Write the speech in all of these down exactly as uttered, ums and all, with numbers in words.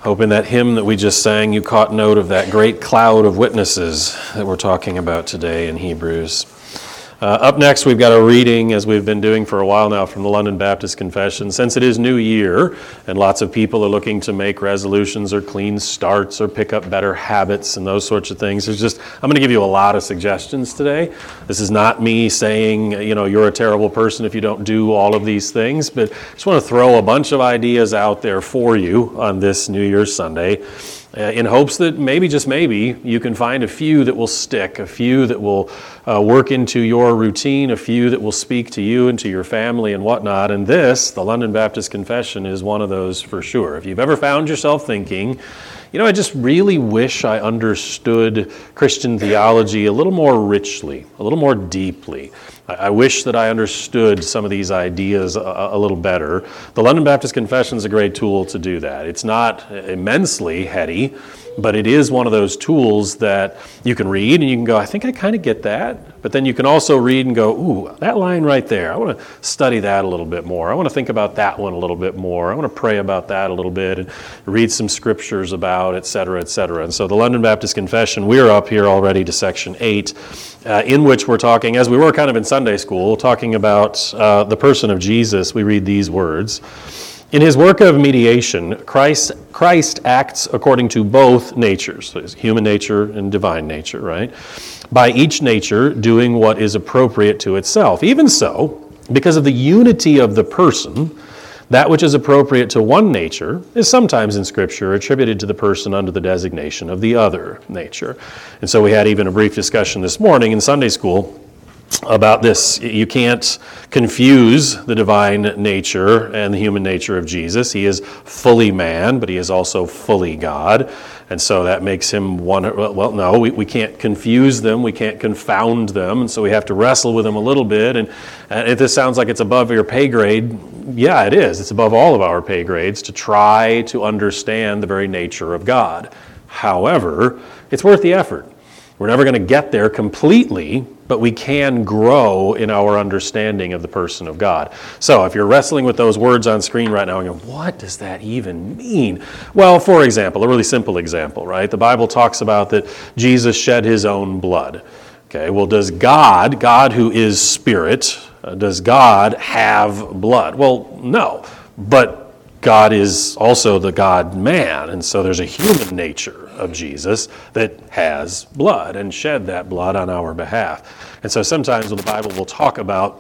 Hoping that hymn that we just sang, you caught note of that great cloud of witnesses that we're talking about today in Hebrews. Uh, up next, we've got a reading, as we've been doing for a while now, from the London Baptist Confession. Since it is New Year, and lots of people are looking to make resolutions or clean starts or pick up better habits and those sorts of things, there's just, I'm going to give you a lot of suggestions today. This is not me saying, you know, you're a terrible person if you don't do all of these things, but I just want to throw a bunch of ideas out there for you on this New Year's Sunday, Uh, in hopes that maybe, just maybe, you can find a few that will stick, a few that will uh, work into your routine, a few that will speak to you and to your family and whatnot. And this, the London Baptist Confession, is one of those for sure. If you've ever found yourself thinking, you know, I just really wish I understood Christian theology a little more richly, a little more deeply. I wish that I understood some of these ideas a, a little better. The London Baptist Confession is a great tool to do that. It's not immensely heady, but it is one of those tools that you can read and you can go, I think I kind of get that. But then you can also read and go, ooh, that line right there, I want to study that a little bit more. I want to think about that one a little bit more. I want to pray about that a little bit and read some scriptures about, et cetera, et cetera. And so the London Baptist Confession, we're up here already to section eight, uh, in which we're talking, as we were kind of in Sunday school, talking about uh, the person of Jesus. We read these words. In his work of mediation, Christ, Christ acts according to both natures, so his human nature and divine nature, right? By each nature doing what is appropriate to itself. Even so, because of the unity of the person, that which is appropriate to one nature is sometimes in Scripture attributed to the person under the designation of the other nature. And so we had even a brief discussion this morning in Sunday school about this. You can't confuse the divine nature and the human nature of Jesus. He is fully man, but he is also fully God. And so that makes him one. Well, no, we, we can't confuse them. We can't confound them. And so we have to wrestle with them a little bit. And, and if this sounds like it's above your pay grade, yeah, it is. It's above all of our pay grades to try to understand the very nature of God. However, it's worth the effort. We're never going to get there completely, but we can grow in our understanding of the person of God. So if you're wrestling with those words on screen right now and going, what does that even mean? Well, for example, a really simple example, right? The Bible talks about that Jesus shed his own blood. Okay, well, does God, God who is spirit, uh, does God have blood? Well, no, but God is also the God-man, and so there's a human nature of Jesus that has blood and shed that blood on our behalf. And so sometimes when the Bible will talk about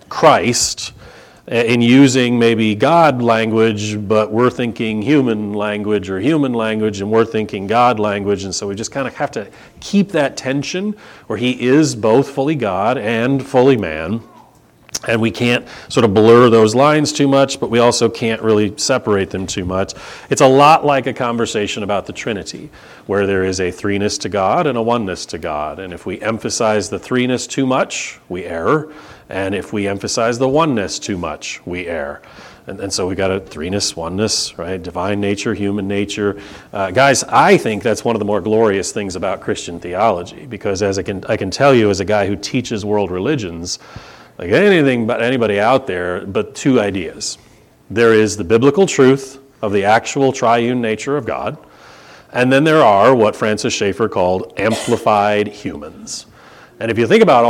Christ in using maybe God language, but we're thinking human language or human language, and we're thinking God language, and so we just kind of have to keep that tension where he is both fully God and fully man. And we can't sort of blur those lines too much, but we also can't really separate them too much. It's a lot like a conversation about the Trinity, where there is a threeness to God and a oneness to God. And if we emphasize the threeness too much, we err. And if we emphasize the oneness too much, we err. And, and so we got a threeness, oneness, right? Divine nature, human nature. Uh, guys, I think that's one of the more glorious things about Christian theology, because as I can, I can tell you as a guy who teaches world religions, like anything but anybody out there, but two ideas. There is the biblical truth of the actual triune nature of God, and then there are what Francis Schaeffer called amplified humans. And if you think about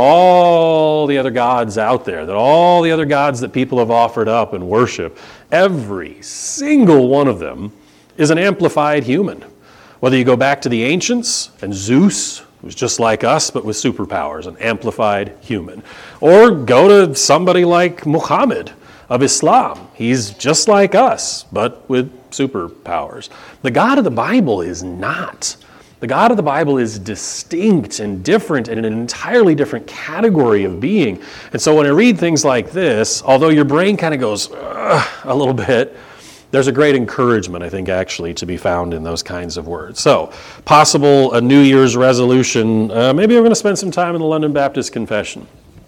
all the other gods out there, that all the other gods that people have offered up and worship, every single one of them is an amplified human. Whether you go back to the ancients and Zeus, who's just like us, but with superpowers, an amplified human. Or go to somebody like Muhammad of Islam. He's just like us, but with superpowers. The God of the Bible is not. The God of the Bible is distinct and different and an entirely different category of being. And so when I read things like this, although your brain kind of goes a little bit, there's a great encouragement, I think, actually, to be found in those kinds of words. So, possible a New Year's resolution, uh, maybe we're going to spend some time in the London Baptist Confession.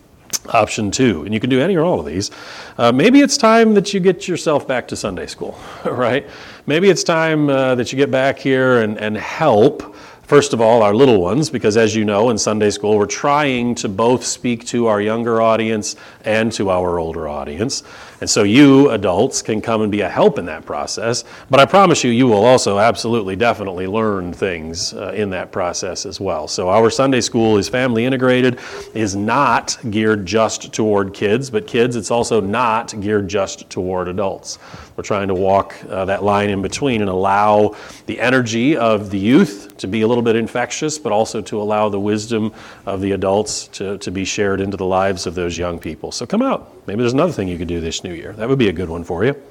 Option two, and you can do any or all of these. Uh, maybe it's time that you get yourself back to Sunday school, right? Maybe it's time uh, that you get back here and, and help First of all, our little ones, because as you know, in Sunday school, we're trying to both speak to our younger audience and to our older audience. And so you, adults, can come and be a help in that process. But I promise you, you will also absolutely, definitely learn things uh, in that process as well. So our Sunday school is family integrated, is not geared just toward kids, but kids, it's also not geared just toward adults. We're trying to walk uh, that line in between and allow the energy of the youth to be a little bit infectious, but also to allow the wisdom of the adults to, to be shared into the lives of those young people. So come out. Maybe there's another thing you could do this new year. That would be a good one for you.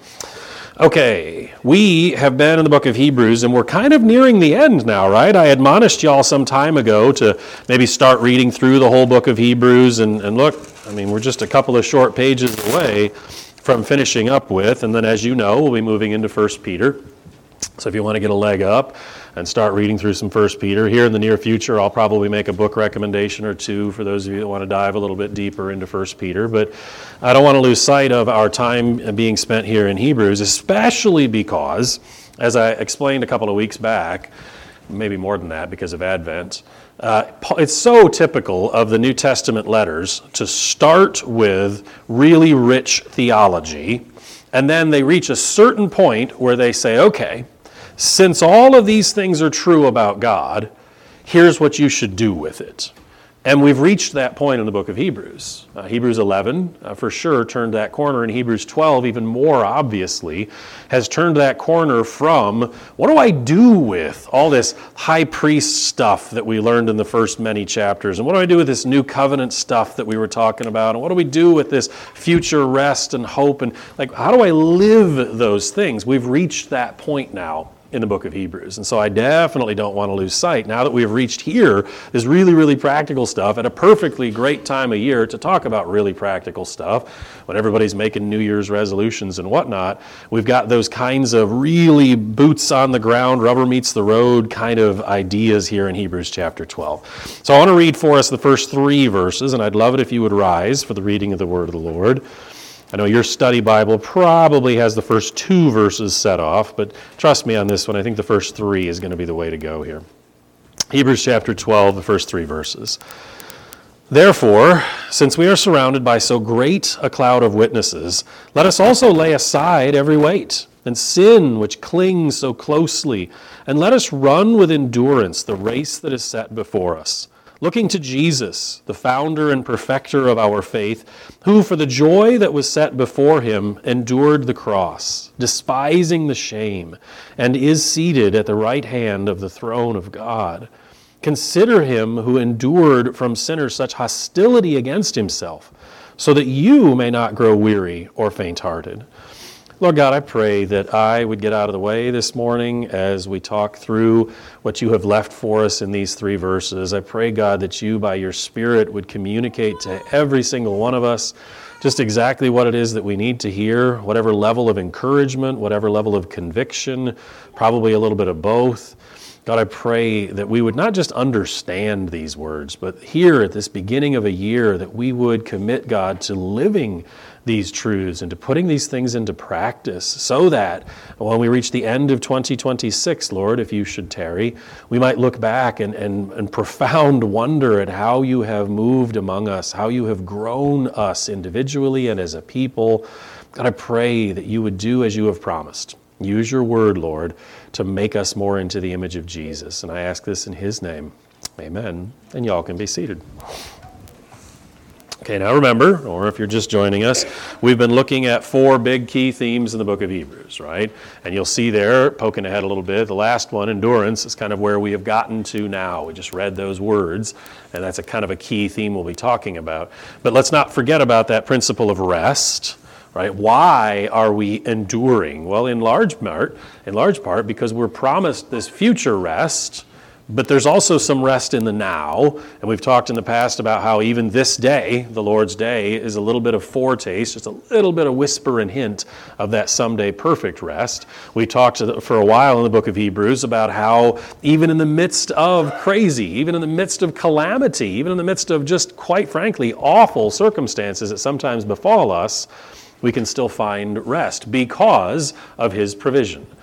Okay, we have been in the book of Hebrews, and we're kind of nearing the end now, right? I admonished y'all some time ago to maybe start reading through the whole book of Hebrews, and, and look, I mean, we're just a couple of short pages away from finishing up with, and then as you know, we'll be moving into First Peter. So if you want to get a leg up and start reading through some First Peter, here in the near future, I'll probably make a book recommendation or two for those of you that want to dive a little bit deeper into First Peter. But I don't want to lose sight of our time being spent here in Hebrews, especially because, as I explained a couple of weeks back, maybe more than that because of Advent, uh, it's so typical of the New Testament letters to start with really rich theology, and then they reach a certain point where they say, okay, since all of these things are true about God, here's what you should do with it. And we've reached that point in the book of Hebrews. Uh, Hebrews eleven, uh, for sure, turned that corner, and Hebrews twelve, even more obviously, has turned that corner from, what do I do with all this high priest stuff that we learned in the first many chapters? And what do I do with this new covenant stuff that we were talking about? And what do we do with this future rest and hope? And like, how do I live those things? We've reached that point now in the book of Hebrews. And so I definitely don't want to lose sight. Now that we've reached here, this really, really practical stuff at a perfectly great time of year to talk about really practical stuff, when everybody's making New Year's resolutions and whatnot, we've got those kinds of really boots on the ground, rubber meets the road kind of ideas here in Hebrews chapter twelve. So I want to read for us the first three verses, and I'd love it if you would rise for the reading of the word of the Lord. I know your study Bible probably has the first two verses set off, but trust me on this one, I think the first three is going to be the way to go here. Hebrews chapter twelve, the first three verses. Therefore, since we are surrounded by so great a cloud of witnesses, let us also lay aside every weight and sin which clings so closely, and let us run with endurance the race that is set before us, looking to Jesus, the founder and perfecter of our faith, who for the joy that was set before him endured the cross, despising the shame, and is seated at the right hand of the throne of God. Consider him who endured from sinners such hostility against himself, so that you may not grow weary or faint-hearted. Lord God, I pray that I would get out of the way this morning as we talk through what you have left for us in these three verses. I pray, God, that you, by your Spirit, would communicate to every single one of us just exactly what it is that we need to hear, whatever level of encouragement, whatever level of conviction, probably a little bit of both. God, I pray that we would not just understand these words, but here at this beginning of a year that we would commit, God, to living these truths and to putting these things into practice so that when we reach the end of twenty twenty-six, Lord, if you should tarry, we might look back and, and, and profound wonder at how you have moved among us, how you have grown us individually and as a people. God, I pray that you would do as you have promised. Use your word, Lord, to make us more into the image of Jesus. And I ask this in his name. Amen. And y'all can be seated. Okay, now remember, or if you're just joining us, we've been looking at four big key themes in the book of Hebrews, right? And you'll see there, poking ahead a little bit, the last one, endurance, is kind of where we have gotten to now. We just read those words, and that's a kind of a key theme we'll be talking about. But let's not forget about that principle of rest. Right? Why are we enduring? Well, in large part, in large part, because we're promised this future rest, but there's also some rest in the now. And we've talked in the past about how even this day, the Lord's day, is a little bit of foretaste, just a little bit of whisper and hint of that someday perfect rest. We talked for a while in the book of Hebrews about how even in the midst of crazy, even in the midst of calamity, even in the midst of just, quite frankly, awful circumstances that sometimes befall us, we can still find rest because of his provision.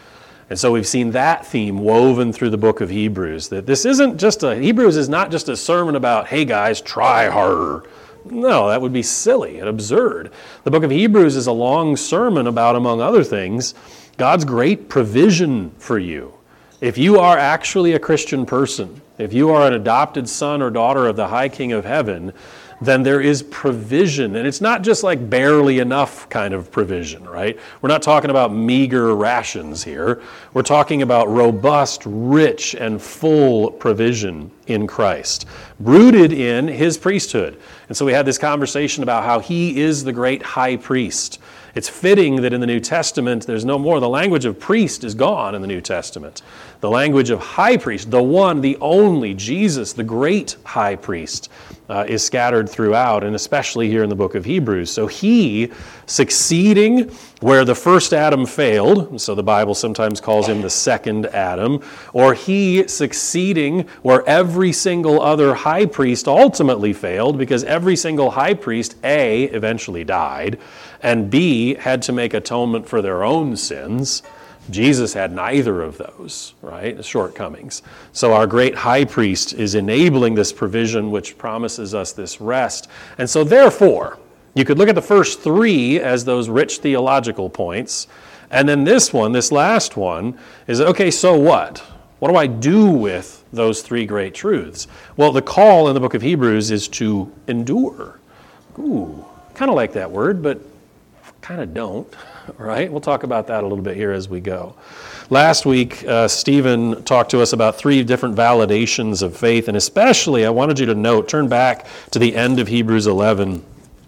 And so we've seen that theme woven through the book of Hebrews, that this isn't just a, Hebrews is not just a sermon about, hey guys, try harder. No, that would be silly and absurd. The book of Hebrews is a long sermon about, among other things, God's great provision for you. If you are actually a Christian person, if you are an adopted son or daughter of the high King of heaven, then there is provision. And it's not just like barely enough kind of provision, right? We're not talking about meager rations here. We're talking about robust, rich, and full provision in Christ, rooted in his priesthood. And so we had this conversation about how he is the great high priest. It's fitting that in the New Testament, there's no more. The language of priest is gone in the New Testament. The language of high priest, the one, the only, Jesus, the great high priest, uh, is scattered throughout, and especially here in the book of Hebrews. So he, succeeding where the first Adam failed, so the Bible sometimes calls him the second Adam, or he succeeding where every single other high priest ultimately failed, because every single high priest, A, eventually died, and B, had to make atonement for their own sins. Jesus had neither of those, right? Shortcomings. So our great high priest is enabling this provision which promises us this rest. And so therefore, you could look at the first three as those rich theological points. And then this one, this last one, is, okay, so what? What do I do with those three great truths? Well, the call in the book of Hebrews is to endure. Ooh, kind of like that word, but kind of don't, right? We'll talk about that a little bit here as we go. Last week, uh, Stephen talked to us about three different validations of faith, and especially I wanted you to note, turn back to the end of Hebrews eleven.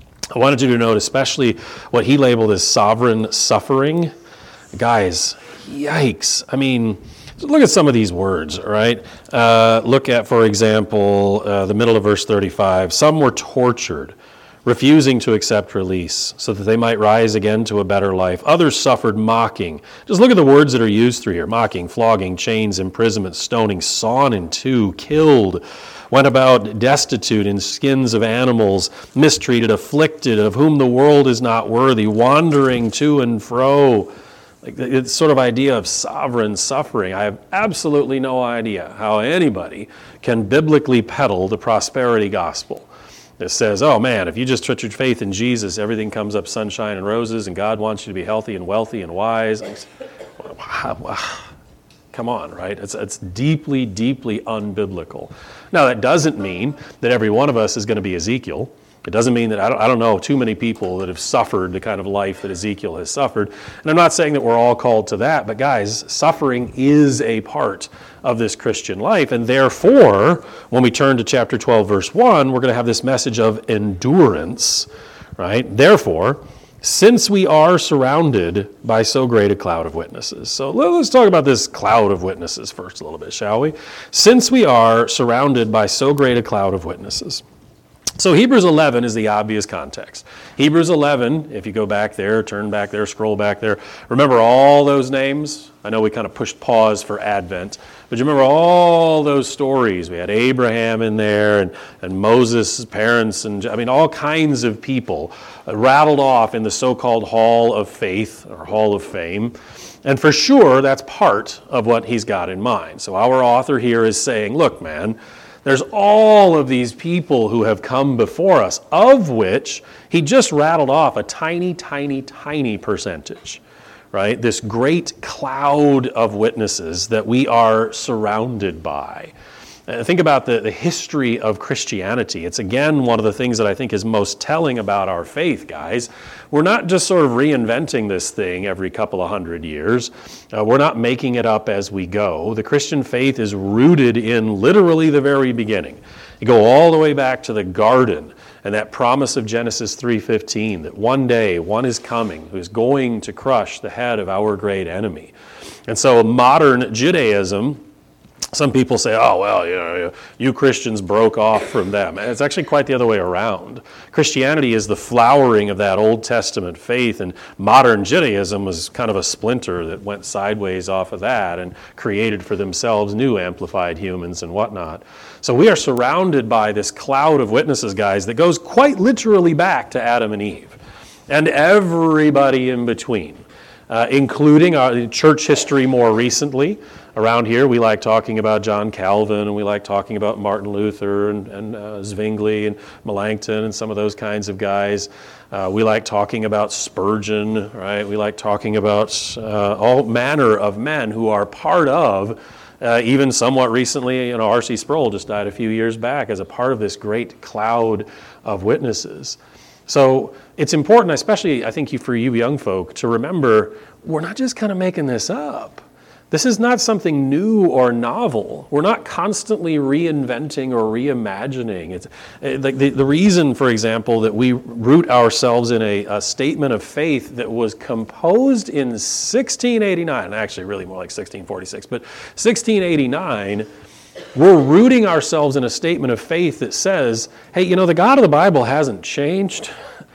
I wanted you to note especially what he labeled as sovereign suffering. Guys, yikes. I mean, look at some of these words, all right? Uh, look at, for example, uh, the middle of verse thirty-five. Some were tortured, refusing to accept release so that they might rise again to a better life. Others suffered mocking. Just look at the words that are used through here. Mocking, flogging, chains, imprisonment, stoning, sawn in two, killed, went about destitute in skins of animals, mistreated, afflicted, of whom the world is not worthy, wandering to and fro. Like it's sort of idea of sovereign suffering. I have absolutely no idea how anybody can biblically peddle the prosperity gospel. It says, oh man, if you just put your faith in Jesus, everything comes up sunshine and roses, and God wants you to be healthy and wealthy and wise. Come on, right? It's, it's deeply, deeply unbiblical. Now, that doesn't mean that every one of us is going to be Ezekiel. It doesn't mean that, I don't, I don't know too many people that have suffered the kind of life that Ezekiel has suffered. And I'm not saying that we're all called to that, but guys, suffering is a part of this Christian life. And therefore, when we turn to chapter twelve, verse one, we're going to have this message of endurance, right? Therefore, since we are surrounded by so great a cloud of witnesses. So let's talk about this cloud of witnesses first a little bit, shall we? Since we are surrounded by so great a cloud of witnesses. So Hebrews eleven is the obvious context. Hebrews eleven, if you go back there, turn back there, scroll back there, remember all those names? I know we kind of pushed pause for Advent, but you remember all those stories? We had Abraham in there, and, and Moses' parents, and I mean all kinds of people rattled off in the so-called Hall of Faith, or Hall of Fame. And for sure, that's part of what he's got in mind. So our author here is saying, look, man, there's all of these people who have come before us, of which he just rattled off a tiny, tiny, tiny percentage, right? This great cloud of witnesses that we are surrounded by. Uh, think about the, the history of Christianity. It's again one of the things that I think is most telling about our faith, guys. We're not just sort of reinventing this thing every couple of hundred years. Uh, we're not making it up as we go. The Christian faith is rooted in literally the very beginning. You go all the way back to the garden and that promise of Genesis three fifteen that one day one is coming who is going to crush the head of our great enemy. And so modern Judaism, some people say, oh, well, you know, you Christians broke off from them. And it's actually quite the other way around. Christianity is the flowering of that Old Testament faith, and modern Judaism was kind of a splinter that went sideways off of that and created for themselves new amplified humans and whatnot. So we are surrounded by this cloud of witnesses, guys, that goes quite literally back to Adam and Eve and everybody in between. uh, including our church history more recently. Around here, we like talking about John Calvin, and we like talking about Martin Luther and, and uh, Zwingli and Melanchthon and some of those kinds of guys. Uh, we like talking about Spurgeon, right? We like talking about uh, all manner of men who are part of, uh, even somewhat recently, you know, R C Sproul just died a few years back as a part of this great cloud of witnesses. So it's important, especially I think for you young folk, to remember we're not just kind of making this up. This is not something new or novel. We're not constantly reinventing or reimagining. It's like the, the reason, for example, that we root ourselves in a, a statement of faith that was composed in sixteen eighty-nine, actually really more like sixteen forty-six, but sixteen eighty-nine, we're rooting ourselves in a statement of faith that says, hey, you know, the God of the Bible hasn't changed.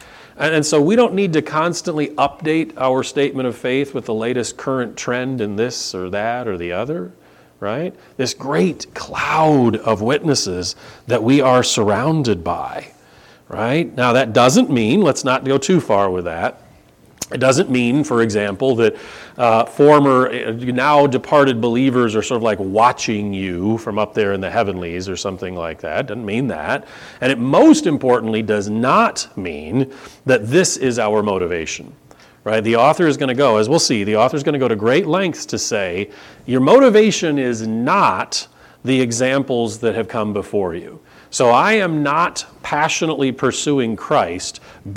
And so we don't need to constantly update our statement of faith with the latest current trend in this or that or the other, right? This great cloud of witnesses that we are surrounded by, right? Now that doesn't mean, let's not go too far with that. It doesn't mean, for example, that uh, former, uh, now departed believers are sort of like watching you from up there in the heavenlies or something like that. It doesn't mean that. And it most importantly does not mean that this is our motivation, right? The author is going to go, as we'll see, the author is going to go to great lengths to say, your motivation is not the examples that have come before you. So I am not passionately pursuing Christ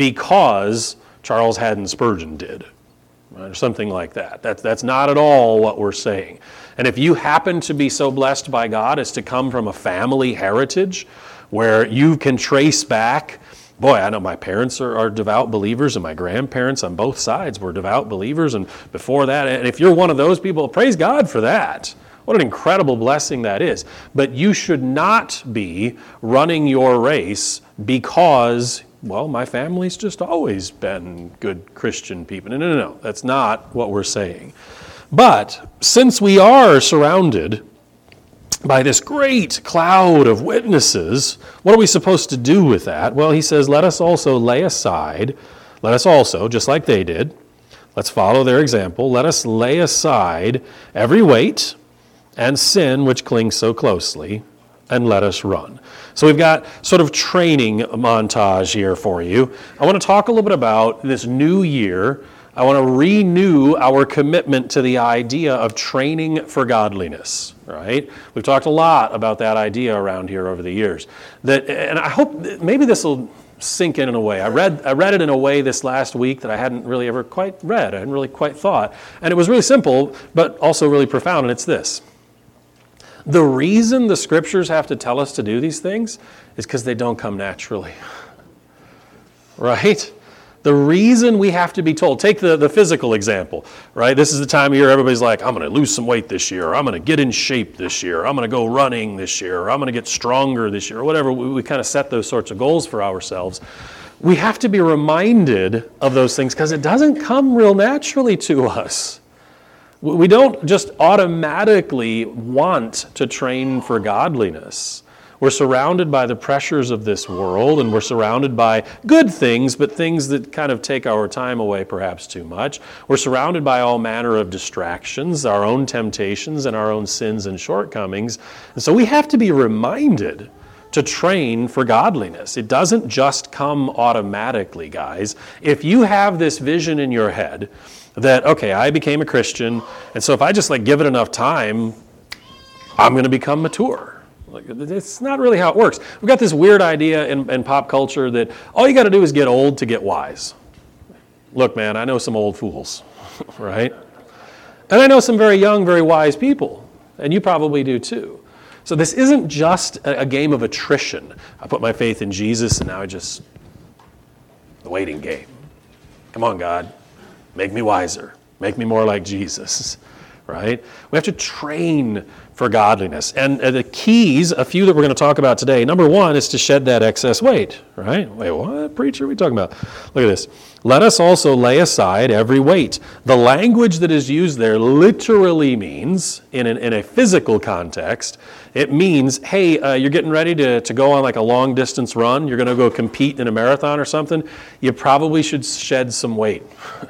because Charles Haddon Spurgeon did, right, or something like that. That's, that's not at all what we're saying. And if you happen to be so blessed by God as to come from a family heritage where you can trace back, boy, I know my parents are, are devout believers and my grandparents on both sides were devout believers, and before that, and if you're one of those people, praise God for that. What an incredible blessing that is. But you should not be running your race because, well, my family's just always been good Christian people. No, no, no, no. That's not what we're saying. But since we are surrounded by this great cloud of witnesses, what are we supposed to do with that? Well, he says, let us also lay aside, let us also, just like they did, let's follow their example, let us lay aside every weight and sin which clings so closely, and let us run. So we've got sort of training montage here for you. I want to talk a little bit about this new year. I want to renew our commitment to the idea of training for godliness, right? We've talked a lot about that idea around here over the years. That, and I hope that maybe this will sink in in a way. I read I read it in a way this last week that I hadn't really ever quite read. I hadn't really quite thought. And it was really simple, but also really profound, and it's this. The reason the scriptures have to tell us to do these things is because they don't come naturally, right? The reason we have to be told, take the, the physical example, right? This is the time of year everybody's like, I'm going to lose some weight this year, or I'm going to get in shape this year, or I'm going to go running this year, or I'm going to get stronger this year, or whatever. We, we kind of set those sorts of goals for ourselves. We have to be reminded of those things because it doesn't come real naturally to us. We don't just automatically want to train for godliness. We're surrounded by the pressures of this world, and we're surrounded by good things, but things that kind of take our time away perhaps too much. We're surrounded by all manner of distractions, our own temptations, and our own sins and shortcomings. And so we have to be reminded to train for godliness. It doesn't just come automatically, guys. If you have this vision in your head that, okay, I became a Christian, and so if I just like give it enough time, I'm going to become mature. Like, it's not really how it works. We've got this weird idea in, in pop culture that all you got to do is get old to get wise. Look, man, I know some old fools, right? And I know some very young, very wise people, and you probably do too. So this isn't just a, a game of attrition. I put my faith in Jesus, and now I just, the waiting game. Come on, God. Make me wiser. Make me more like Jesus, right? We have to train for godliness. And the keys, a few that we're going to talk about today, number one is to shed that excess weight, right? Wait, what, preacher, are we talking about? Look at this. Let us also lay aside every weight. The language that is used there literally means, in, an, in a physical context, it means, hey, uh, you're getting ready to, to go on like a long distance run. You're going to go compete in a marathon or something. You probably should shed some weight.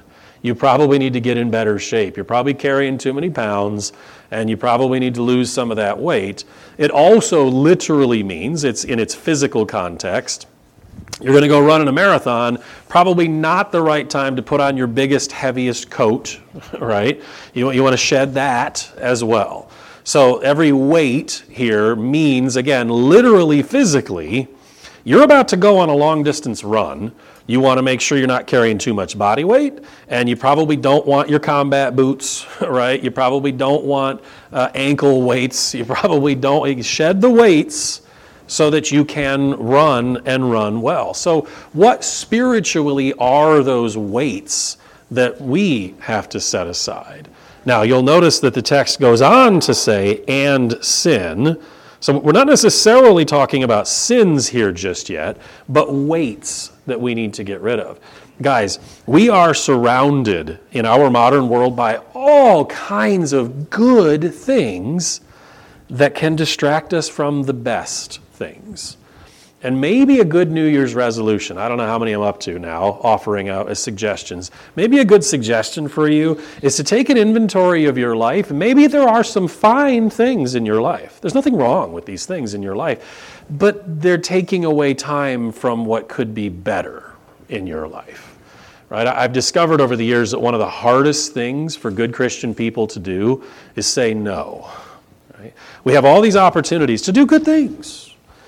you probably need to get in better shape. You're probably carrying too many pounds, and you probably need to lose some of that weight. It also literally means, it's in its physical context, you're going to go run in a marathon, probably not the right time to put on your biggest, heaviest coat, right? You, you want to shed that as well. So every weight here means, again, literally, physically, you're about to go on a long-distance run. You want to make sure you're not carrying too much body weight, and you probably don't want your combat boots, right? You probably don't want uh, ankle weights. You probably don't shed the weights so that you can run and run well. So what spiritually are those weights that we have to set aside? Now, you'll notice that the text goes on to say, and sin. So we're not necessarily talking about sins here just yet, but weights that we need to get rid of. Guys, we are surrounded in our modern world by all kinds of good things that can distract us from the best things. And maybe a good New Year's resolution, I don't know how many I'm up to now, offering out as suggestions. Maybe a good suggestion for you is to take an inventory of your life. Maybe there are some fine things in your life. There's nothing wrong with these things in your life, but they're taking away time from what could be better in your life. Right? I've discovered over the years that one of the hardest things for good Christian people to do is say no. Right? We have all these opportunities to do good things,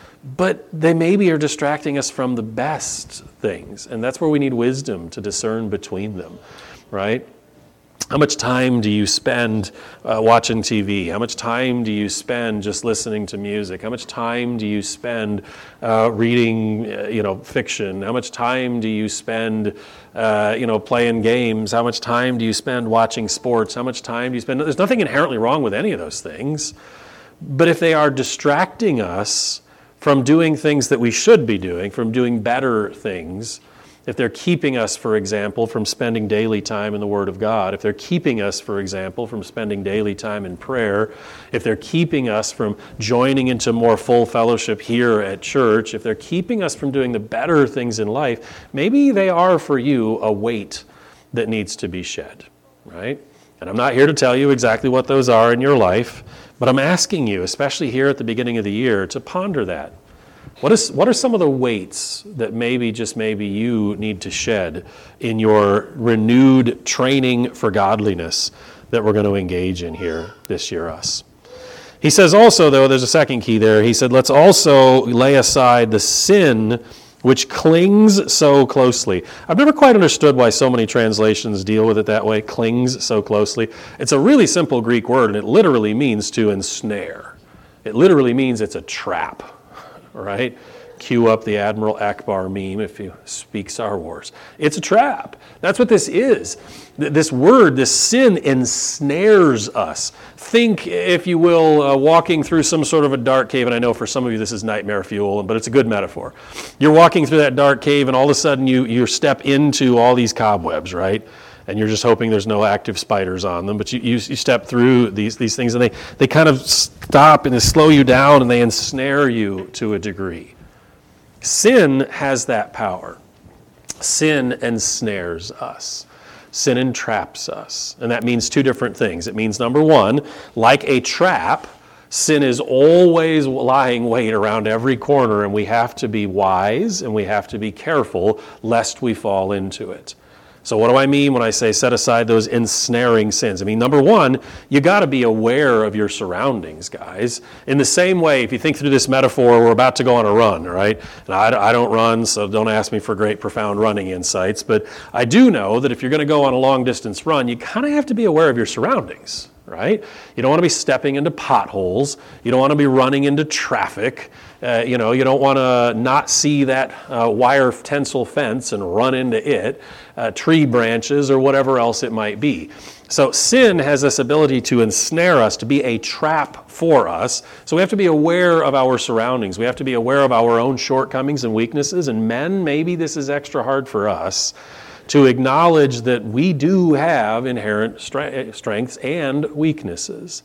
but they maybe are distracting us from the best things. And that's where we need wisdom to discern between them, right? How much time do you spend uh, watching T V? How much time do you spend just listening to music? How much time do you spend uh, reading, uh, you know, fiction? How much time do you spend, uh, you know, playing games? How much time do you spend watching sports? How much time do you spend? There's nothing inherently wrong with any of those things. But if they are distracting us from doing things that we should be doing, from doing better things, if they're keeping us, for example, from spending daily time in the Word of God, if they're keeping us, for example, from spending daily time in prayer, if they're keeping us from joining into more full fellowship here at church, if they're keeping us from doing the better things in life, maybe they are for you a weight that needs to be shed, right? And I'm not here to tell you exactly what those are in your life, but I'm asking you, especially here at the beginning of the year, to ponder that. What is what are some of the weights that maybe, just maybe, you need to shed in your renewed training for godliness that we're going to engage in here this year, us? He says also, though, there's a second key there. He said, let's also lay aside the sin which clings so closely. I've never quite understood why so many translations deal with it that way, clings so closely. It's a really simple Greek word, and it literally means to ensnare. It literally means it's a trap, right? Cue up the Admiral Akbar meme if you speak Star Wars. It's a trap. That's what this is. This word, this sin, ensnares us. Think, if you will, uh, walking through some sort of a dark cave, and I know for some of you this is nightmare fuel, but it's a good metaphor. You're walking through that dark cave, and all of a sudden you, you step into all these cobwebs, right? And you're just hoping there's no active spiders on them, but you, you, you step through these, these things, and they, they kind of stop and they slow you down, and they ensnare you to a degree. Sin has that power. Sin ensnares us. Sin entraps us. And that means two different things. It means, number one, like a trap, sin is always lying wait around every corner, and we have to be wise and we have to be careful lest we fall into it. So what do I mean when I say set aside those ensnaring sins? I mean, number one, you got to be aware of your surroundings, guys. In the same way, if you think through this metaphor, we're about to go on a run, right? And I, I don't run, so don't ask me for great, profound running insights. But I do know that if you're going to go on a long-distance run, you kind of have to be aware of your surroundings, right? You don't want to be stepping into potholes. You don't want to be running into traffic. Uh, you know, you don't want to not see that uh, wire tensile fence and run into it, uh, tree branches, or whatever else it might be. So sin has this ability to ensnare us, to be a trap for us. So we have to be aware of our surroundings. We have to be aware of our own shortcomings and weaknesses. And men, maybe this is extra hard for us, to acknowledge that we do have inherent strengths and weaknesses.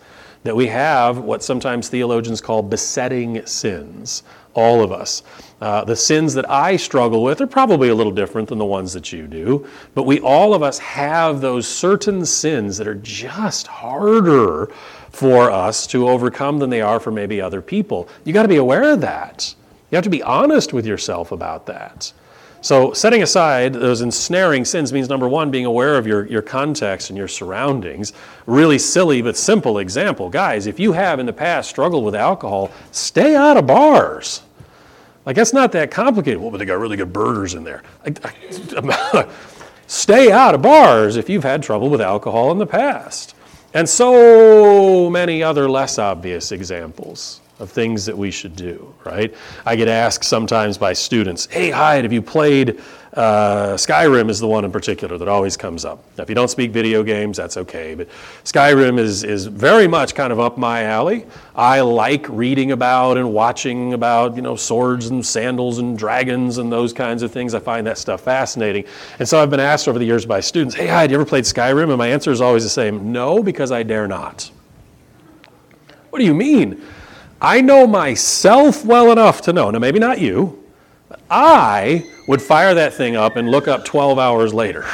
that we have what sometimes theologians call besetting sins, all of us. Uh, the sins that I struggle with are probably a little different than the ones that you do, but we all of us have those certain sins that are just harder for us to overcome than they are for maybe other people. You got to be aware of that. You have to be honest with yourself about that. So setting aside those ensnaring sins means, number one, being aware of your, your context and your surroundings. Really silly but simple example. Guys, if you have in the past struggled with alcohol, stay out of bars. Like, that's not that complicated. Well, but they got really good burgers in there. I, I, stay out of bars if you've had trouble with alcohol in the past. And so many other less obvious examples of things that we should do, right? I get asked sometimes by students, hey, Hyde, have you played, uh, Skyrim is the one in particular that always comes up. Now, if you don't speak video games, that's okay, but Skyrim is, is very much kind of up my alley. I like reading about and watching about, you know, swords and sandals and dragons and those kinds of things. I find that stuff fascinating. And so I've been asked over the years by students, hey, Hyde, you ever played Skyrim? And my answer is always the same, no, because I dare not. What do you mean? I know myself well enough to know, now maybe not you, but I would fire that thing up and look up twelve hours later.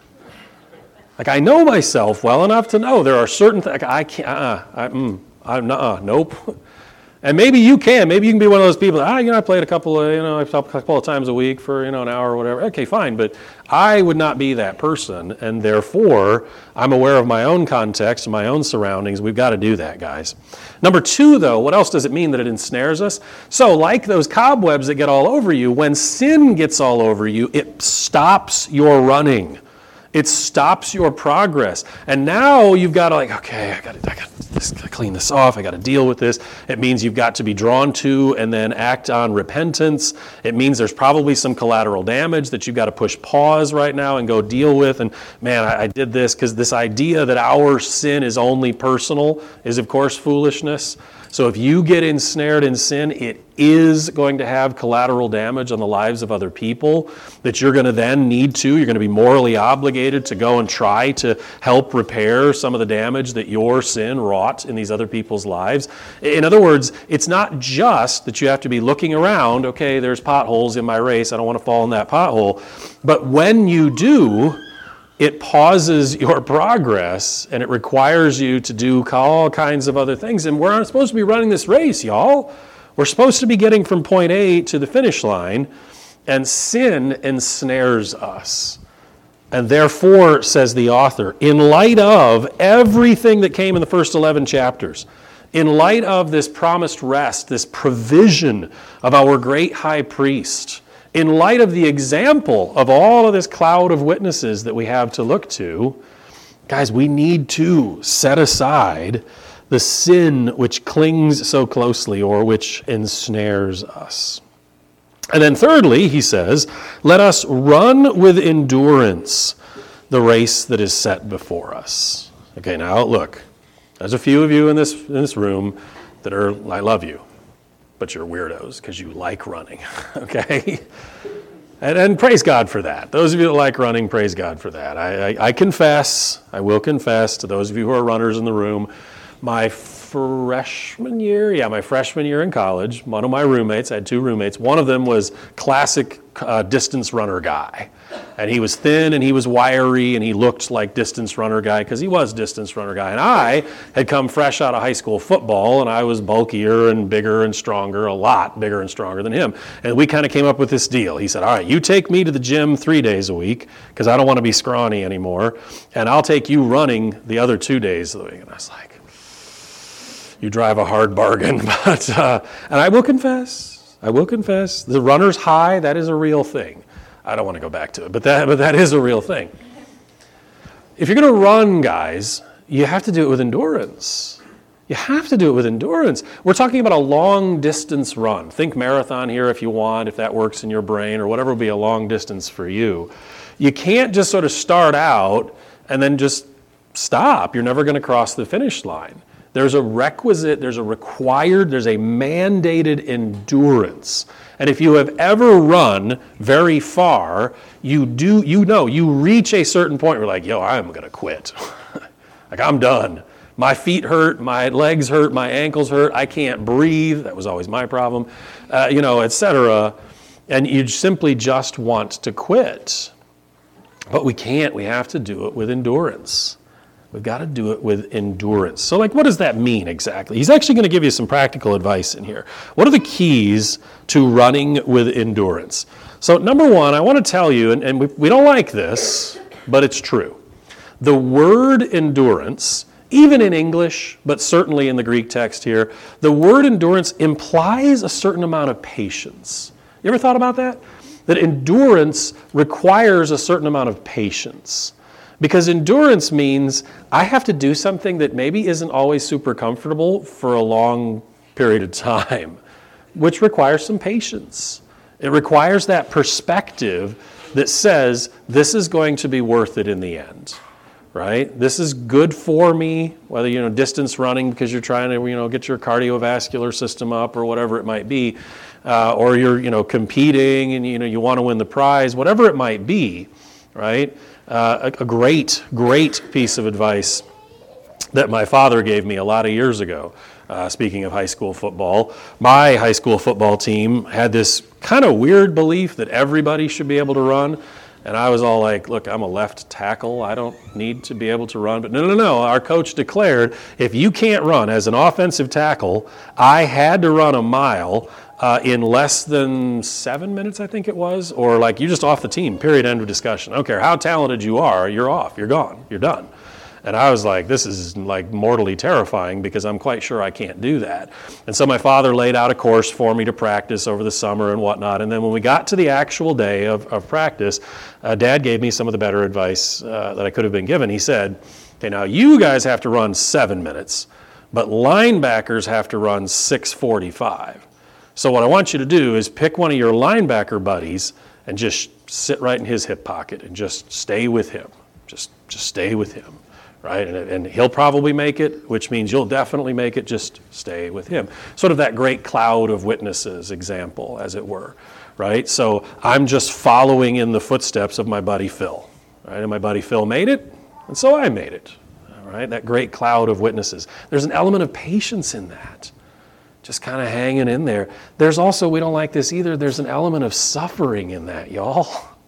Like, I know myself well enough to know there are certain things, I can't, uh-uh, I, mm, I'm, uh-uh, nope. And maybe you can, maybe you can be one of those people, ah, you know, I played a couple of, you know, a couple of times a week for, you know, an hour or whatever. Okay, fine, but I would not be that person, and therefore, I'm aware of my own context and my own surroundings. We've got to do that, guys. Number two, though, what else does it mean that it ensnares us? So, like those cobwebs that get all over you, when sin gets all over you, it stops your running. It stops your progress. And now you've got to, like, okay, I got to, I got to clean this off. I got to deal with this. It means you've got to be drawn to and then act on repentance. It means there's probably some collateral damage that you've got to push pause right now and go deal with. And man, I, I did this because this idea that our sin is only personal is, of course, foolishness. So if you get ensnared in sin, it is going to have collateral damage on the lives of other people that you're going to then need to. You're going to be morally obligated to go and try to help repair some of the damage that your sin wrought in these other people's lives. In other words, it's not just that you have to be looking around, okay, there's potholes in my race, I don't want to fall in that pothole. But when you do, it pauses your progress, and it requires you to do all kinds of other things. And we're not supposed to be running this race, y'all. We're supposed to be getting from point A to the finish line, and sin ensnares us. And therefore, says the author, in light of everything that came in the first eleven chapters, in light of this promised rest, this provision of our great high priest, in light of the example of all of this cloud of witnesses that we have to look to, guys, we need to set aside the sin which clings so closely or which ensnares us. And then thirdly, he says, let us run with endurance the race that is set before us. Okay, now look, there's a few of you in this, in this room that are, I love you, but you're weirdos because you like running, okay? And, and praise God for that. Those of you that like running, praise God for that. I, I, I confess, I will confess to those of you who are runners in the room, my freshman year, yeah, my freshman year in college, one of my roommates, I had two roommates, one of them was classic uh, distance runner guy. And he was thin and he was wiry and he looked like distance runner guy because he was distance runner guy. And I had come fresh out of high school football and I was bulkier and bigger and stronger, a lot bigger and stronger than him. And we kind of came up with this deal. He said, all right, you take me to the gym three days a week because I don't want to be scrawny anymore. And I'll take you running the other two days of the week. And I was like, you drive a hard bargain. But uh, and I will confess, I will confess, the runner's high, that is a real thing. I don't want to go back to it, but that but that is a real thing. If you're going to run, guys, you have to do it with endurance. You have to do it with endurance. We're talking about a long distance run. Think marathon here if you want, if that works in your brain, or whatever will be a long distance for you. You can't just sort of start out and then just stop. You're never going to cross the finish line. There's a requisite, there's a required, there's a mandated endurance. And if you have ever run very far, you do, you know, you reach a certain point where you're like, yo, I'm going to quit. Like, I'm done. My feet hurt, my legs hurt, my ankles hurt, I can't breathe. That was always my problem, uh, you know, et cetera. And you simply just want to quit. But we can't. We have to do it with endurance. We've got to do it with endurance. So, like, what does that mean exactly? He's actually going to give you some practical advice in here. What are the keys to running with endurance? So, number one, I want to tell you, and, and we, we don't like this, but it's true. The word endurance, even in English, but certainly in the Greek text here, the word endurance implies a certain amount of patience. You ever thought about that? That endurance requires a certain amount of patience. Because endurance means I have to do something that maybe isn't always super comfortable for a long period of time, which requires some patience. It requires that perspective that says this is going to be worth it in the end, right? This is good for me, whether, you know, distance running because you're trying to, you know, get your cardiovascular system up or whatever it might be, uh, or you're, you know, competing and, you know, you want to win the prize, whatever it might be, right? Uh, a, a great, great piece of advice that my father gave me a lot of years ago, uh, speaking of high school football. My high school football team had this kind of weird belief that everybody should be able to run. And I was all like, look, I'm a left tackle. I don't need to be able to run. But no, no, no. Our coach declared, if you can't run as an offensive tackle, I had to run a mile Uh, in less than seven minutes, I think it was, or like you're just off the team, period, end of discussion. I don't care how talented you are, you're off, you're gone, you're done. And I was like, this is like mortally terrifying because I'm quite sure I can't do that. And so my father laid out a course for me to practice over the summer and whatnot. And then when we got to the actual day of, of practice, uh, Dad gave me some of the better advice uh, that I could have been given. He said, okay, now you guys have to run seven minutes, but linebackers have to run six forty-five. So what I want you to do is pick one of your linebacker buddies and just sit right in his hip pocket and just stay with him. Just just stay with him, right? And, and he'll probably make it, which means you'll definitely make it. Just stay with him. Sort of that great cloud of witnesses example, as it were, right? So I'm just following in the footsteps of my buddy Phil, right? And my buddy Phil made it, and so I made it, all right? That great cloud of witnesses. There's an element of patience in that. Just kind of hanging in there. There's also, we don't like this either, there's an element of suffering in that, y'all.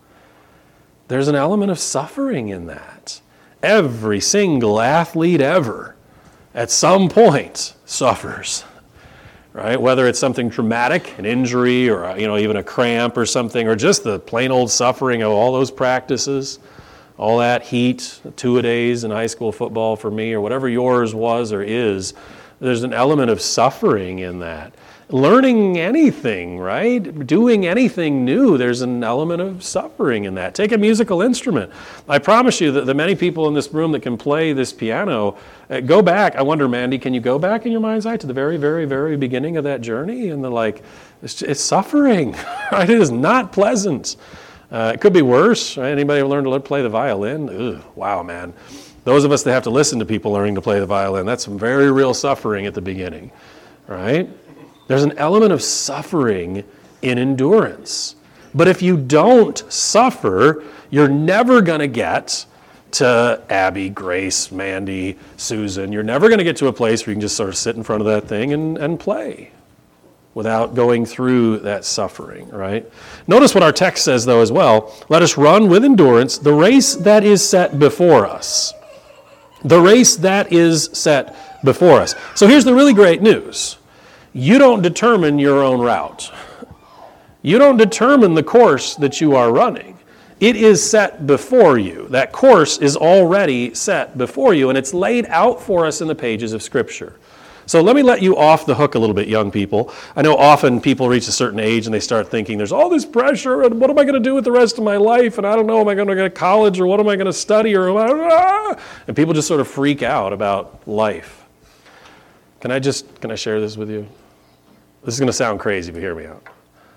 There's an element of suffering in that. Every single athlete ever, at some point, suffers, right? Whether it's something traumatic, an injury, or, you know, even a cramp or something, or just the plain old suffering of all those practices, all that heat, two-a-days in high school football for me, or whatever yours was or is. There's an element of suffering in that. Learning anything, right? Doing anything new, there's an element of suffering in that. Take a musical instrument. I promise you that the many people in this room that can play this piano, uh, go back. I wonder, Mandy, can you go back in your mind's eye to the very, very, very beginning of that journey? And the like, it's, it's suffering, right? It is not pleasant. Uh, it could be worse, right? Anybody ever learned to play the violin? Ugh, wow, man. Those of us that have to listen to people learning to play the violin, that's some very real suffering at the beginning, right? There's an element of suffering in endurance. But if you don't suffer, you're never going to get to Abby, Grace, Mandy, Susan. You're never going to get to a place where you can just sort of sit in front of that thing and, and play without going through that suffering, right? Notice what our text says, though, as well. Let us run with endurance the race that is set before us. The race that is set before us. So here's the really great news. You don't determine your own route. You don't determine the course that you are running. It is set before you. That course is already set before you, and it's laid out for us in the pages of Scripture. So let me let you off the hook a little bit, young people. I know often people reach a certain age and they start thinking, there's all this pressure, and what am I going to do with the rest of my life? And I don't know, am I going to go to college, or what am I going to study? Or ah! And people just sort of freak out about life. Can I just, can I share this with you? This is going to sound crazy, but hear me out.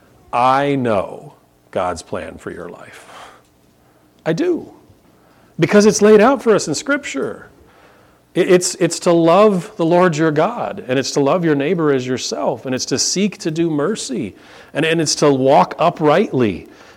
I know God's plan for your life. I do. Because it's laid out for us in Scripture. It's, it's to love the Lord your God, and it's to love your neighbor as yourself, and it's to seek to do mercy, and, and it's to walk uprightly,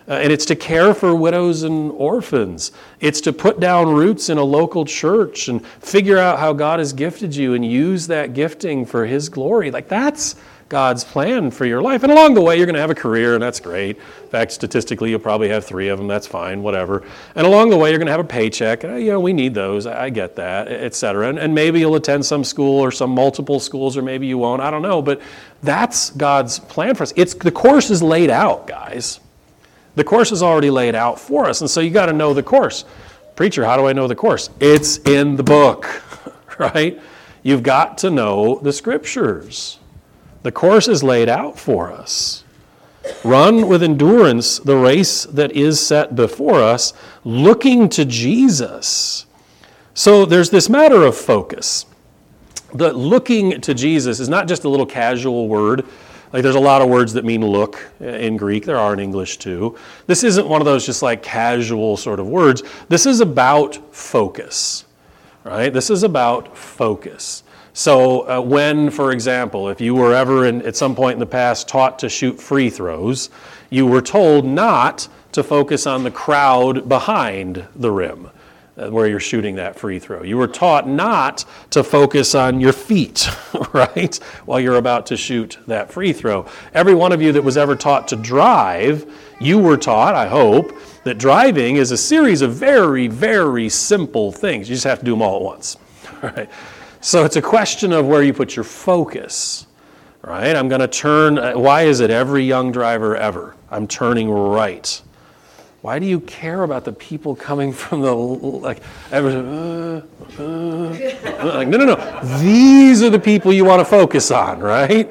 Uh, and it's to care for widows and orphans. It's to put down roots in a local church and figure out how God has gifted you and use that gifting for His glory. Like, that's God's plan for your life. And along the way, you're going to have a career, and that's great. In fact, statistically, you'll probably have three of them. That's fine, whatever. And along the way, you're going to have a paycheck. And, you know, we need those. I, I get that, et cetera. And, and maybe you'll attend some school or some multiple schools, or maybe you won't. I don't know. But that's God's plan for us. It's, the course is laid out, guys. The course is already laid out for us. And so you got to know the course. Preacher, how do I know the course? It's in the book, right? You've got to know the Scriptures. The course is laid out for us. Run with endurance the race that is set before us, looking to Jesus. So there's this matter of focus. The looking to Jesus is not just a little casual word. Like, there's a lot of words that mean look in Greek. There are in English too. This isn't one of those just like casual sort of words. This is about focus, right? This is about focus. So uh, when, for example, if you were ever in, at some point in the past taught to shoot free throws, you were told not to focus on the crowd behind the rim uh, where you're shooting that free throw. You were taught not to focus on your feet, right, while you're about to shoot that free throw. Every one of you that was ever taught to drive, you were taught, I hope, that driving is a series of very, very simple things. You just have to do them all at once, right? So it's a question of where you put your focus, right? I'm going to turn, why is it every young driver ever, I'm turning right? Why do you care about the people coming from the, like, ever, uh, uh, like no, no, no. These are the people you want to focus on, right?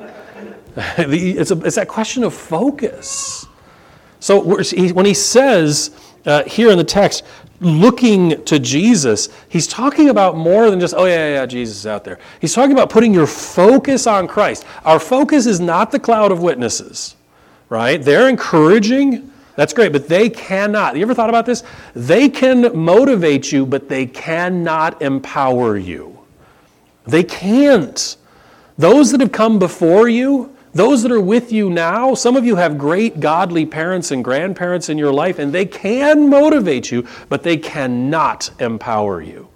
It's, a, it's that question of focus. So when he says uh, here in the text, looking to Jesus, he's talking about more than just, oh yeah, yeah, yeah, Jesus is out there. He's talking about putting your focus on Christ. Our focus is not the cloud of witnesses, right? They're encouraging, that's great, but they cannot. You ever thought about this? They can motivate you, but they cannot empower you. They can't. Those that have come before you, those that are with you now, some of you have great godly parents and grandparents in your life, and they can motivate you, but they cannot empower you.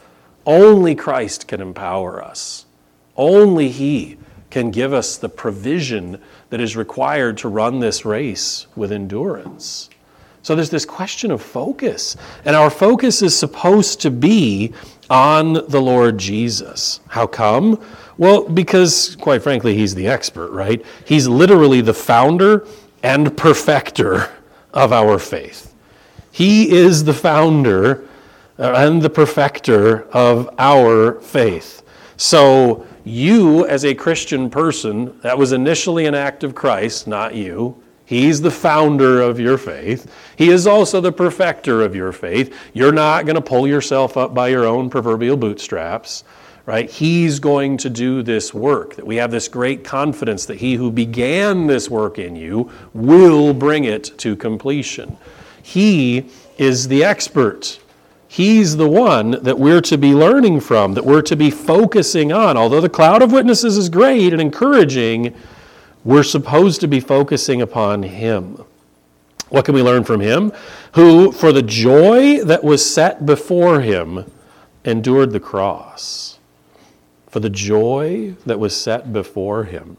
Only Christ can empower us. Only He can give us the provision that is required to run this race with endurance. So there's this question of focus, and our focus is supposed to be on the Lord Jesus. How come? Well, because, quite frankly, He's the expert, right? He's literally the founder and perfecter of our faith. He is the founder and the perfecter of our faith. So you, as a Christian person, that was initially an act of Christ, not you. He's the founder of your faith. He is also the perfecter of your faith. You're not going to pull yourself up by your own proverbial bootstraps. Right? He's going to do this work, that we have this great confidence that He who began this work in you will bring it to completion. He is the expert. He's the one that we're to be learning from, that we're to be focusing on. Although the cloud of witnesses is great and encouraging, we're supposed to be focusing upon Him. What can we learn from Him? Who, for the joy that was set before Him, endured the cross. For the joy that was set before Him,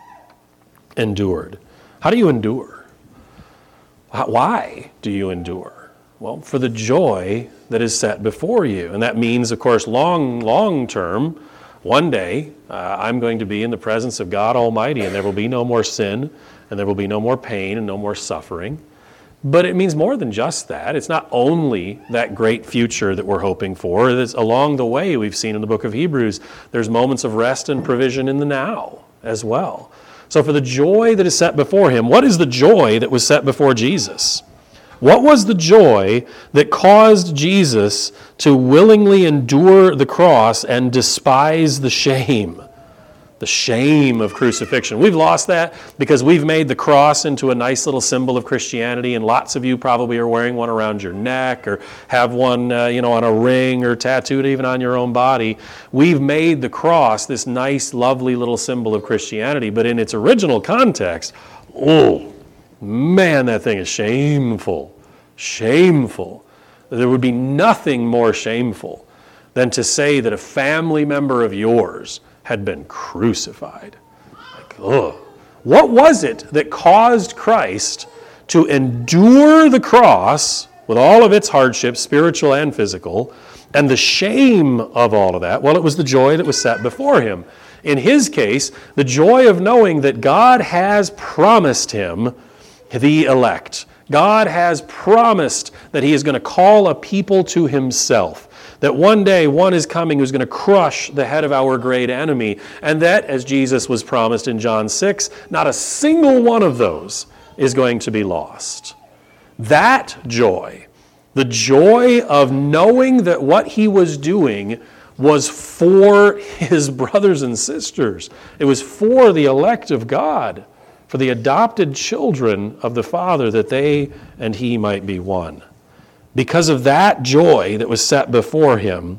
endured. How do you endure? Why do you endure? Well, for the joy that is set before you. And that means, of course, long, long term, one day, uh, I'm going to be in the presence of God Almighty, and there will be no more sin, and there will be no more pain, and no more suffering. But it means more than just that. It's not only that great future that we're hoping for. It's along the way, we've seen in the book of Hebrews, there's moments of rest and provision in the now as well. So for the joy that is set before Him, what is the joy that was set before Jesus? What was the joy that caused Jesus to willingly endure the cross and despise the shame? The shame of crucifixion. We've lost that because we've made the cross into a nice little symbol of Christianity, and lots of you probably are wearing one around your neck or have one uh, you know, on a ring or tattooed even on your own body. We've made the cross this nice, lovely little symbol of Christianity, but in its original context, oh, Man, that thing is shameful. Shameful. There would be nothing more shameful than to say that a family member of yours had been crucified. Like, ugh. What was it that caused Christ to endure the cross with all of its hardships, spiritual and physical, and the shame of all of that? Well, it was the joy that was set before him. In his case, the joy of knowing that God has promised him the elect. God has promised that he is going to call a people to himself. That one day one is coming who's going to crush the head of our great enemy. And that, as Jesus was promised in John six, not a single one of those is going to be lost. That joy, the joy of knowing that what he was doing was for his brothers and sisters. It was for the elect of God, for the adopted children of the Father, that they and he might be one. Because of that joy that was set before him,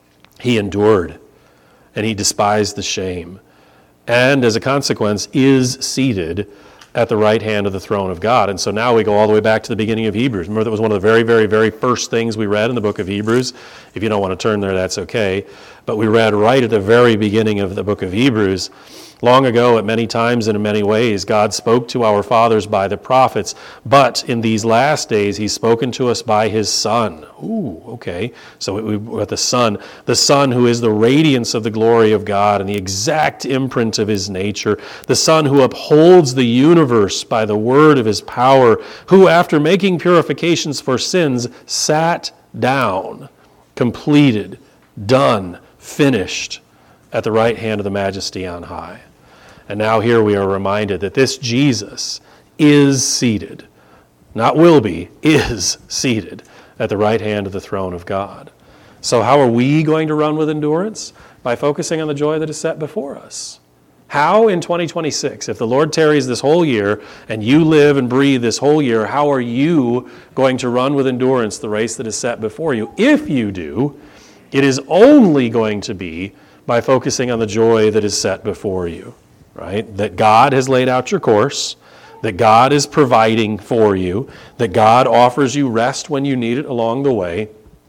he endured, and he despised the shame, and as a consequence is seated at the right hand of the throne of God. And so now we go all the way back to the beginning of Hebrews. Remember, that was one of the very, very, very first things we read in the book of Hebrews. If you don't want to turn there, that's okay. But we read right at the very beginning of the book of Hebrews. Long ago, at many times and in many ways, God spoke to our fathers by the prophets, but in these last days, he's spoken to us by his Son. Ooh, okay. So we've got the Son, the Son who is the radiance of the glory of God and the exact imprint of his nature, the Son who upholds the universe by the word of his power, who, after making purifications for sins, sat down, completed, done, finished, at the right hand of the Majesty on high. And now here we are reminded that this Jesus is seated, not will be, is seated at the right hand of the throne of God. So how are we going to run with endurance? By focusing on the joy that is set before us. How in twenty twenty-six, if the Lord tarries this whole year and you live and breathe this whole year, how are you going to run with endurance the race that is set before you? If you do, it is only going to be by focusing on the joy that is set before you, right? That God has laid out your course, that God is providing for you, that God offers you rest when you need it along the way,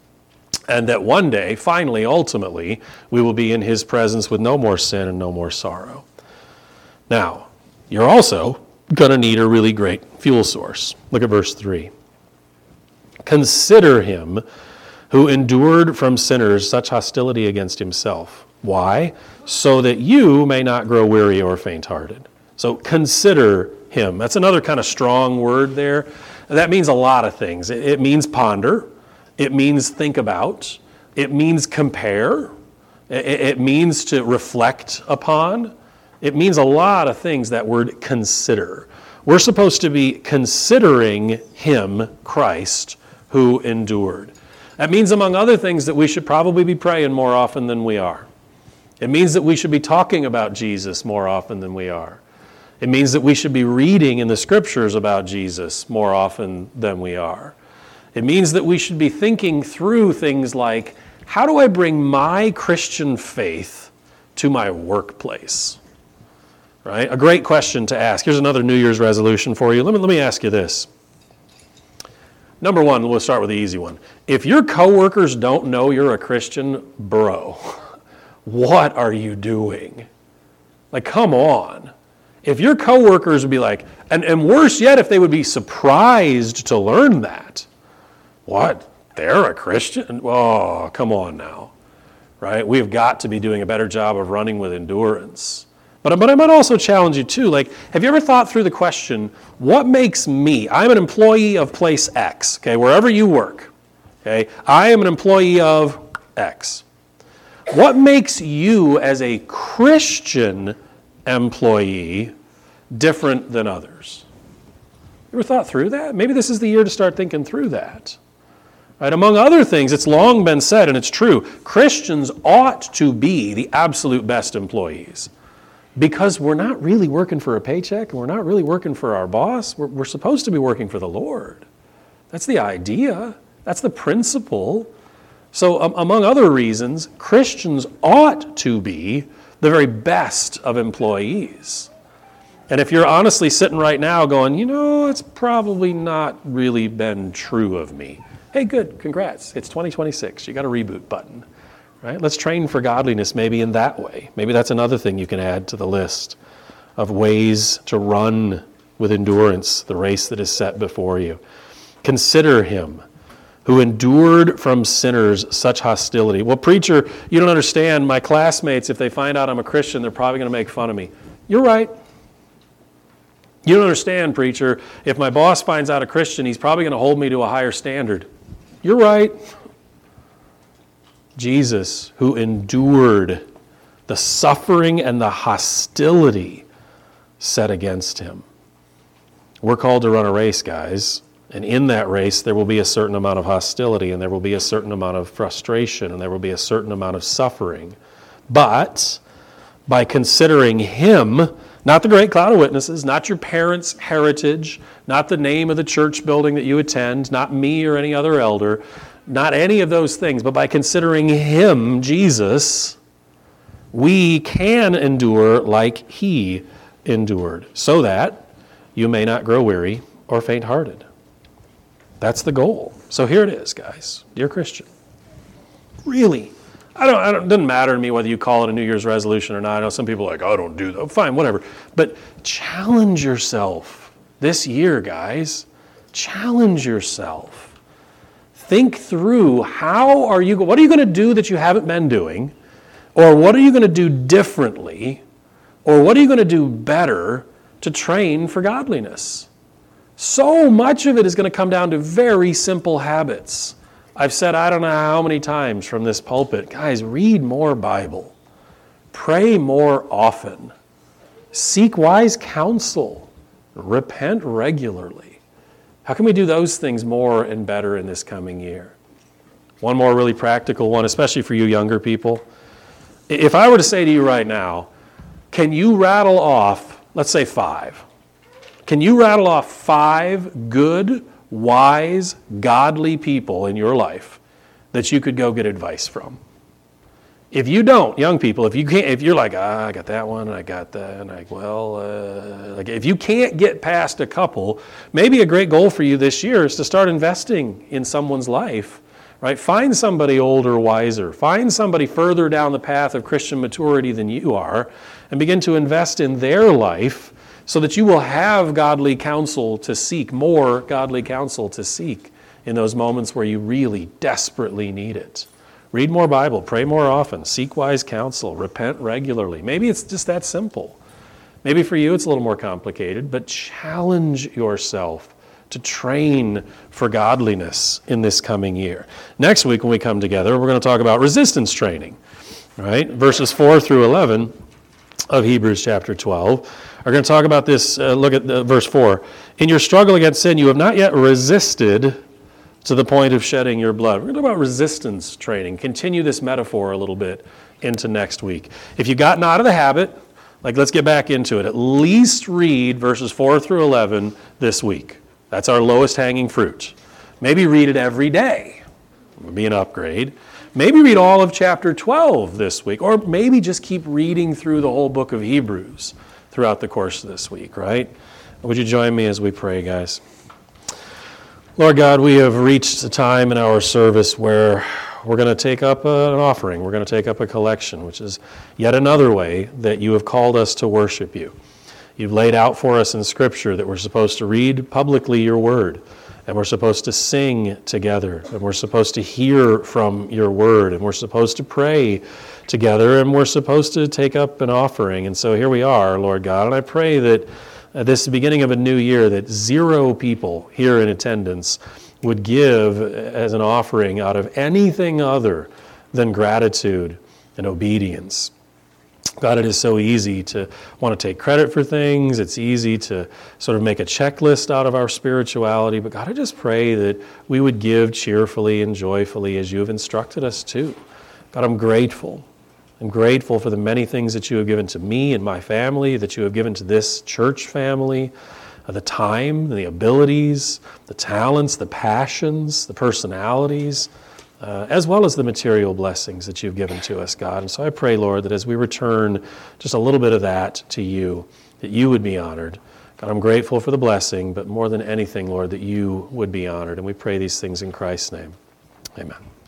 and that one day, finally, ultimately, we will be in his presence with no more sin and no more sorrow. Now, you're also going to need a really great fuel source. Look at verse three. Consider him who endured from sinners such hostility against himself. Why? So that you may not grow weary or faint-hearted. So consider him. That's another kind of strong word there. That means a lot of things. It means ponder. It means think about. It means compare. It means to reflect upon. It means a lot of things, that word consider. We're supposed to be considering him, Christ, who endured. That means, among other things, that we should probably be praying more often than we are. It means that we should be talking about Jesus more often than we are. It means that we should be reading in the scriptures about Jesus more often than we are. It means that we should be thinking through things like, how do I bring my Christian faith to my workplace? Right? A great question to ask. Here's another New Year's resolution for you. Let me, let me ask you this. Number one, we'll start with the easy one. If your coworkers don't know you're a Christian, bro, what are you doing? Like, come on. If your coworkers would be like, and, and worse yet, if they would be surprised to learn that. What? They're a Christian? Oh, come on now. Right? We've got to be doing a better job of running with endurance. But, but I might also challenge you too. Like, have you ever thought through the question, what makes me, I'm an employee of place X, okay, wherever you work, okay, I am an employee of X. What makes you as a Christian employee different than others? You ever thought through that? Maybe this is the year to start thinking through that. Right? Among other things, it's long been said, and it's true, Christians ought to be the absolute best employees. Because we're not really working for a paycheck, and we're not really working for our boss. We're, we're supposed to be working for the Lord. That's the idea. That's the principle. So um, among other reasons, Christians ought to be the very best of employees. And if you're honestly sitting right now going, you know, it's probably not really been true of me. Hey, good, congrats. It's twenty twenty-six. You got a reboot button, right? Let's train for godliness maybe in that way. Maybe that's another thing you can add to the list of ways to run with endurance the race that is set before you. Consider him who endured from sinners such hostility. Well, preacher, you don't understand. My classmates, if they find out I'm a Christian, they're probably going to make fun of me. You're right. You don't understand, preacher. If my boss finds out a Christian, he's probably going to hold me to a higher standard. You're right. Jesus, who endured the suffering and the hostility set against him. We're called to run a race, guys. And in that race, there will be a certain amount of hostility, and there will be a certain amount of frustration, and there will be a certain amount of suffering. But by considering him, not the great cloud of witnesses, not your parents' heritage, not the name of the church building that you attend, not me or any other elder, not any of those things, but by considering him, Jesus, we can endure like he endured, so that you may not grow weary or faint-hearted. That's the goal. So here it is, guys. Dear Christian, really, I don't, I don't, it doesn't matter to me whether you call it a New Year's resolution or not. I know some people are like, oh, I don't do that. Fine, whatever. But challenge yourself this year, guys. Challenge yourself. Think through how are you, what are you going to do that you haven't been doing? Or what are you going to do differently? Or what are you going to do better to train for godliness? So much of it is going to come down to very simple habits. I've said I don't know how many times from this pulpit, guys, read more Bible. Pray more often. Seek wise counsel. Repent regularly. How can we do those things more and better in this coming year? One more really practical one, especially for you younger people. If I were to say to you right now, can you rattle off, let's say five, can you rattle off five good, wise, godly people in your life that you could go get advice from? If you don't, young people, if you can't, if you're like, ah, I got that one, and I got that, and I, well, uh, like if you can't get past a couple, maybe a great goal for you this year is to start investing in someone's life, right? Find somebody older, wiser. Find somebody further down the path of Christian maturity than you are, and begin to invest in their life so that you will have godly counsel to seek, more godly counsel to seek in those moments where you really desperately need it. Read more Bible, pray more often, seek wise counsel, repent regularly. Maybe it's just that simple. Maybe for you it's a little more complicated, but challenge yourself to train for godliness in this coming year. Next week when we come together, we're going to talk about resistance training, right? Verses four through eleven of Hebrews chapter twelve are going to talk about this. Uh, look at the, verse four. In your struggle against sin, you have not yet resisted to the point of shedding your blood. We're going to talk about resistance training. Continue this metaphor a little bit into next week. If you've gotten out of the habit, like let's get back into it. At least read verses four through eleven this week. That's our lowest hanging fruit. Maybe read it every day. It would be an upgrade. Maybe read all of chapter twelve this week, or maybe just keep reading through the whole book of Hebrews throughout the course of this week, right? Would you join me as we pray, guys? Lord God, we have reached a time in our service where we're going to take up an offering. We're going to take up a collection, which is yet another way that you have called us to worship you. You've laid out for us in Scripture that we're supposed to read publicly your word, and we're supposed to sing together, and we're supposed to hear from your word, and we're supposed to pray together, and we're supposed to take up an offering. And so here we are, Lord God, and I pray that at this beginning of a new year, that zero people here in attendance would give as an offering out of anything other than gratitude and obedience. God, it is so easy to want to take credit for things. It's easy to sort of make a checklist out of our spirituality. But God, I just pray that we would give cheerfully and joyfully as you have instructed us to. God, I'm grateful. I'm grateful for the many things that you have given to me and my family, that you have given to this church family, uh, the time, the abilities, the talents, the passions, the personalities, uh, as well as the material blessings that you've given to us, God. And so I pray, Lord, that as we return just a little bit of that to you, that you would be honored. God, I'm grateful for the blessing, but more than anything, Lord, that you would be honored. And we pray these things in Christ's name. Amen.